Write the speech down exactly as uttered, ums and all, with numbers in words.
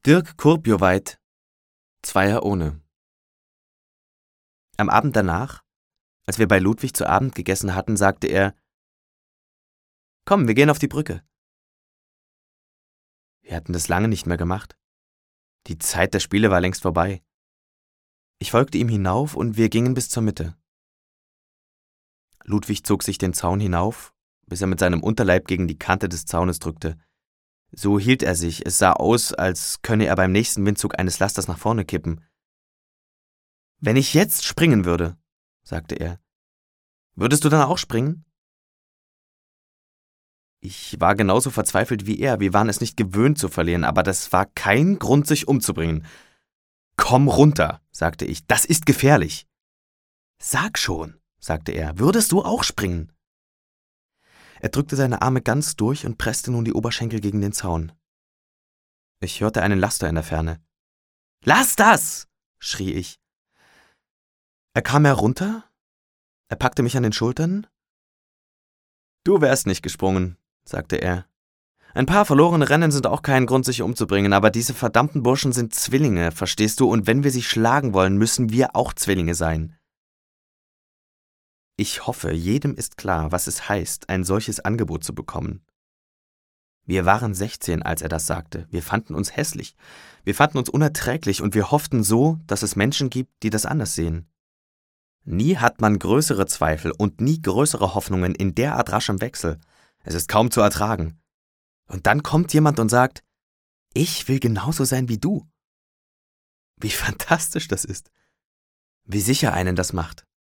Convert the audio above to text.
Dirk Kurbjuweit, Zweier ohne. Am Abend danach, als wir bei Ludwig zu Abend gegessen hatten, sagte er: »Komm, wir gehen auf die Brücke.« Wir hatten das lange nicht mehr gemacht. Die Zeit der Spiele war längst vorbei. Ich folgte ihm hinauf und wir gingen bis zur Mitte. Ludwig zog sich den Zaun hinauf, bis er mit seinem Unterleib gegen die Kante des Zaunes drückte. So hielt er sich, es sah aus, als könne er beim nächsten Windzug eines Lasters nach vorne kippen. »Wenn ich jetzt springen würde«, sagte er, »würdest du dann auch springen?« Ich war genauso verzweifelt wie er, wir waren es nicht gewöhnt zu verlieren, aber das war kein Grund, sich umzubringen. »Komm runter«, sagte ich, »das ist gefährlich.« »Sag schon«, sagte er, »würdest du auch springen?« Er drückte seine Arme ganz durch und presste nun die Oberschenkel gegen den Zaun. Ich hörte einen Laster in der Ferne. »Lass das!« schrie ich. Er kam herunter, er packte mich an den Schultern. »Du wärst nicht gesprungen«, sagte er. »Ein paar verlorene Rennen sind auch kein Grund, sich umzubringen, aber diese verdammten Burschen sind Zwillinge, verstehst du, und wenn wir sie schlagen wollen, müssen wir auch Zwillinge sein.« Ich hoffe, jedem ist klar, was es heißt, ein solches Angebot zu bekommen. Wir waren sechzehn, als er das sagte. Wir fanden uns hässlich, wir fanden uns unerträglich und wir hofften so, dass es Menschen gibt, die das anders sehen. Nie hat man größere Zweifel und nie größere Hoffnungen in derart raschem Wechsel. Es ist kaum zu ertragen. Und dann kommt jemand und sagt: »Ich will genauso sein wie du.« Wie fantastisch das ist. Wie sicher einen das macht.